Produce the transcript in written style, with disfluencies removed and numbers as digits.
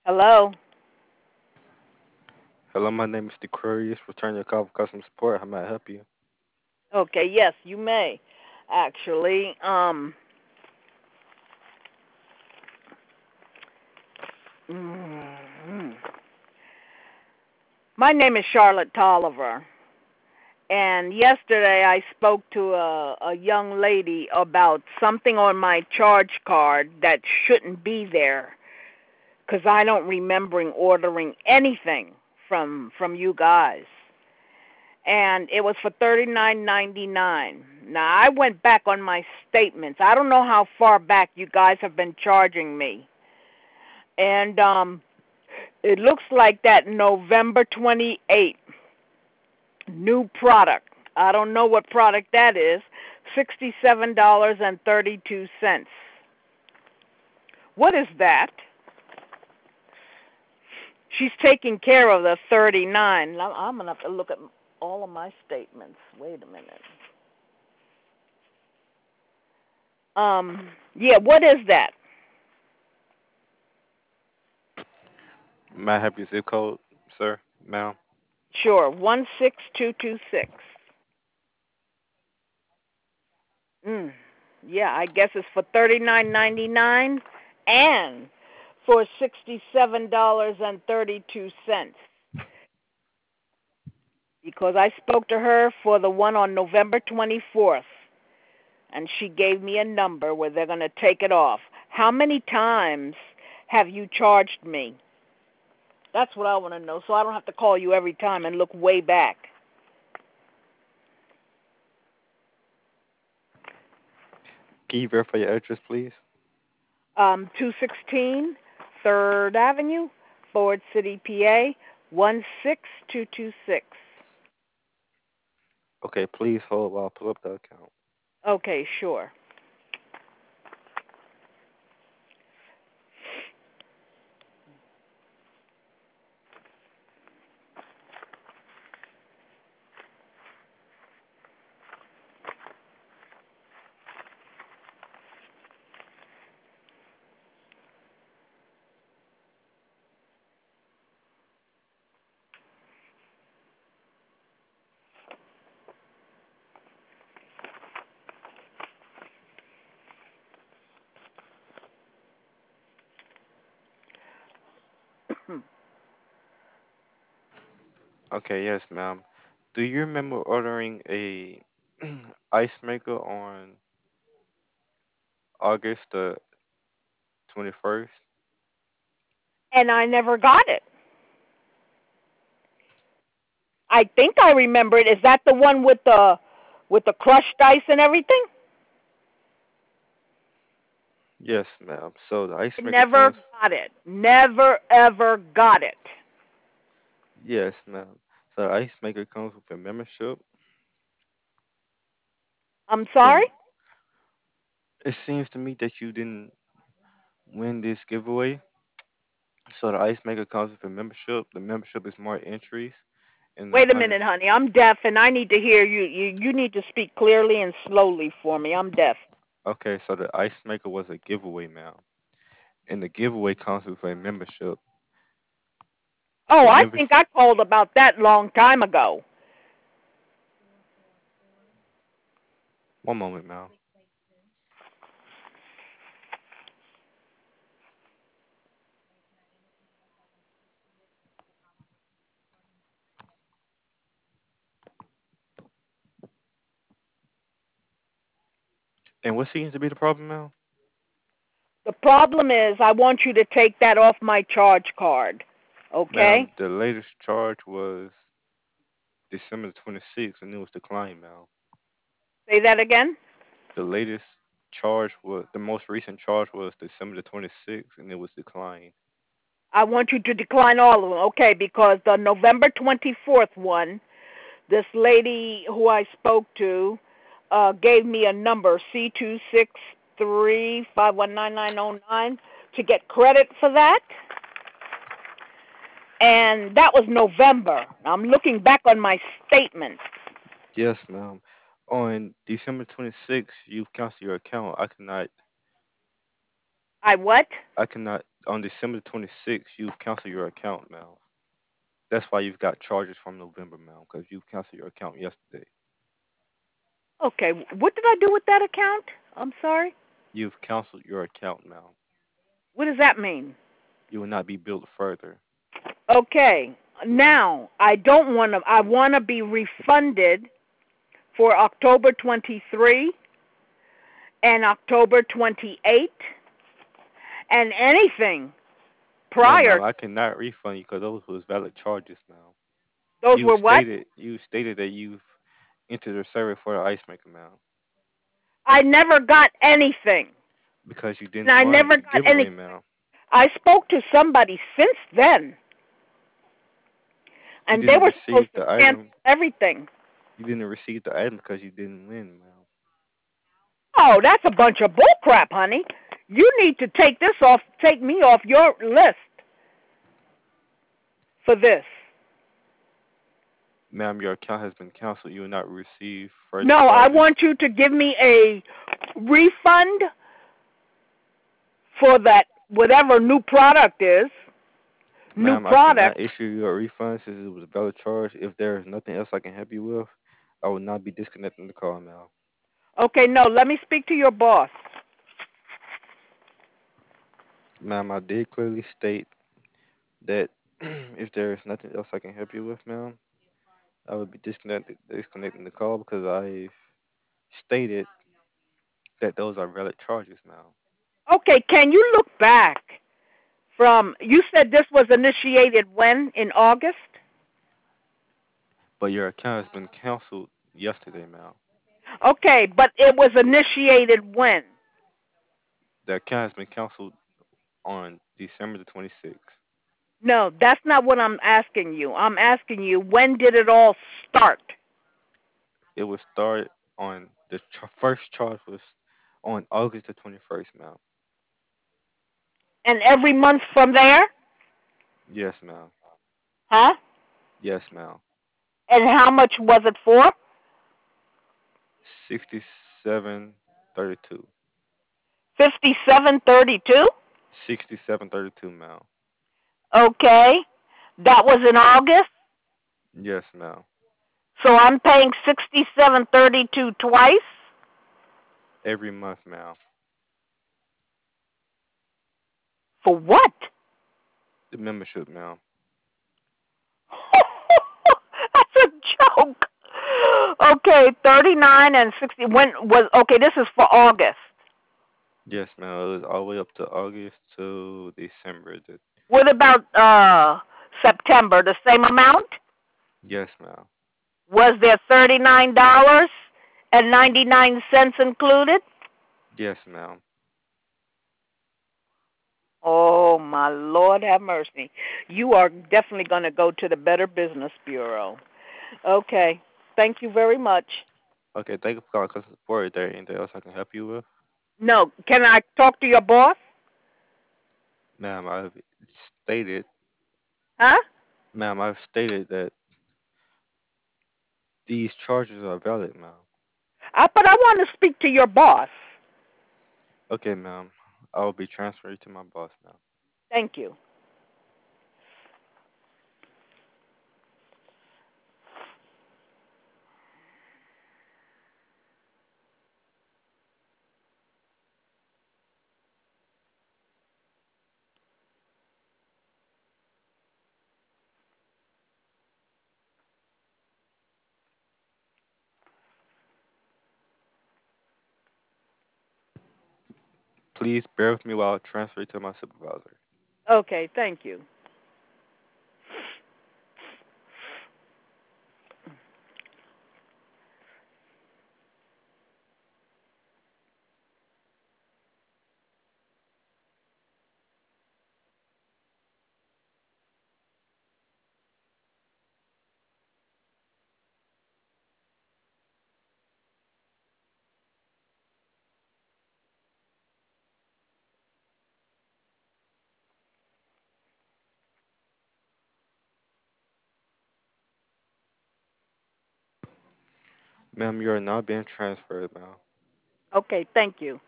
Hello? Hello, my name is Decurious. Return your call for customer support. How may I help you? Okay, yes, you may. Actually, mm, my name is Charlotte Tolliver, and yesterday I spoke to a young lady about something on my charge card that shouldn't be there because I don't remembering ordering anything from you guys. And it was for $39.99. Now I went back on my statements. I don't know how far back you guys have been charging me. And it looks like that November 28th new product. I don't know what product that is. $67.32. What is that? She's taking care of the 39. I'm going to have to look at all of my statements. Wait a minute. Yeah, what is that? May I have your zip code, sir, ma'am? Sure, 16226. Mm. Yeah, I guess it's for $39.99 and for $67.32 because I spoke to her for the one on November 24th and she gave me a number where they're going to take it off. How many times have you charged me? That's what I want to know so I don't have to call you every time and look way back. Can you verify your address, please? 216 3rd Avenue, Ford City, PA, 16226. Okay, please hold while I pull up the account. Okay, sure. Okay, yes, ma'am. Do you remember ordering a ice maker on August the 21st? And I never got it. I think I remember it. Is that the one with the crushed ice and everything? Yes, ma'am. So the I ice maker never comes, got it. Never ever got it. yes, ma'am. So the ice maker comes with a membership, I'm sorry? and it seems to me that you didn't win this giveaway. So the ice maker comes with a membership. The membership is more entries in the Wait a hundred. minute, honey. I'm deaf and I need to hear you. You need to speak clearly and slowly for me. I'm deaf. Okay, so the ice maker was a giveaway, ma'am, and the giveaway comes with a membership. Oh, The I think members. I called about that long time ago. One moment, ma'am. And what seems to be the problem, ma'am? The problem is I want you to take that off my charge card. Okay? Ma'am, the latest charge was December 26th, and it was declined, ma'am. Say that again. The latest charge was the most recent charge was December the 26th, and it was declined. I want you to decline all of them. Okay, because the November 24th one, this lady who I spoke to gave me a number C263519909 to get credit for that. And that was November. I'm looking back on my statement. Yes, ma'am. On December 26th, you've canceled your account. I what? I cannot On December 26th, you've canceled your account, ma'am. That's why you've got charges from November, ma'am, because you've canceled your account yesterday. Okay, what did I do with that account? I'm sorry. You've canceled your account, ma'am. What does that mean? You will not be billed further. Okay, now I don't want to. I want to be refunded for October 23 and October 28 and anything No, prior. ma'am, I cannot refund you because those was valid charges, ma'am. Those were what? You stated that you've entered a survey for the ice maker, ma'am, I never got anything. because you And didn't I run never the got any. giveaway, ma'am. I spoke to somebody since then, You and they didn't were receive supposed to the cancel item. everything. You didn't receive the item because you didn't win, ma'am. Oh, that's a bunch of bullcrap, honey. You need to take me off your list for this. Ma'am, your account has been canceled. You will not receive further No, I charges. want you to give me a refund for that whatever new product is. New Ma'am, I cannot product. issue you a refund since it was a valid charge. If there is nothing else I can help you with, I will not be disconnecting the call now. Okay, no, let me speak to your boss. Ma'am, I did clearly state that if there is nothing else I can help you with, ma'am, I would be disconnecting the call because I stated that those are valid charges, ma'am. Okay, can you look back from you said this was initiated when in August? But your account has been canceled yesterday, ma'am. Okay, but it was initiated when? The account has been canceled on December the 26th. No, that's not what I'm asking you. I'm asking you when did it all start? It was started on first charge was on August the 21st, ma'am. And every month from there? Yes, ma'am. Huh? Yes, ma'am. And how much was it for? 6732. 57.32? 6732, ma'am. Okay. That was in August. Yes, ma'am. So I'm paying 67.32 twice? Every month, ma'am. For what? The membership, ma'am. That's a joke. Okay, 39 and 60 when was okay, this is for August. Yes, ma'am. It was all the way up to August to December. What about September? The same amount? Yes, ma'am. Was there $39.99 included? Yes, ma'am. Oh my Lord, have mercy! You are definitely going to go to the Better Business Bureau. Okay, thank you very much. Okay, thank you for calling customer support. Is there anything else I can help you with? No, can I talk to your boss? Ma'am, stated, Huh? I've stated that these charges are valid, ma'am. But I want to speak to your boss. Okay, ma'am. I will be transferring to my boss now. Thank you. Please bear with me while I transfer you to my supervisor. Okay, thank you. Ma'am, you are now being transferred, ma'am. Okay, thank you.